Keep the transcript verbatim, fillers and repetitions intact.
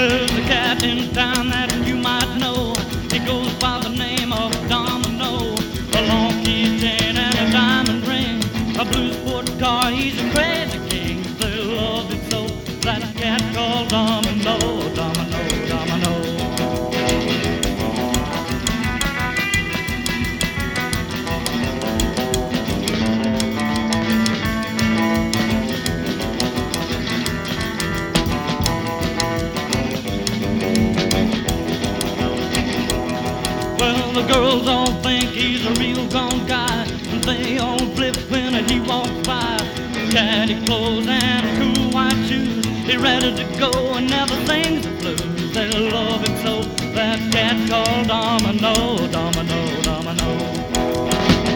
There's a cat in town that you might know. He goes by the name of Domino. A long keychain and a diamond ring, a blue sport car, he's a crazy king. They love him so, that cat called Domino, Domino, Domino. Well, the girls all think he's a real gone guy. They all flip when he walks by. Caddy clothes and cool white shoes. He's ready to go and never sings the blues. They love him so, that cat called Domino, Domino, Domino.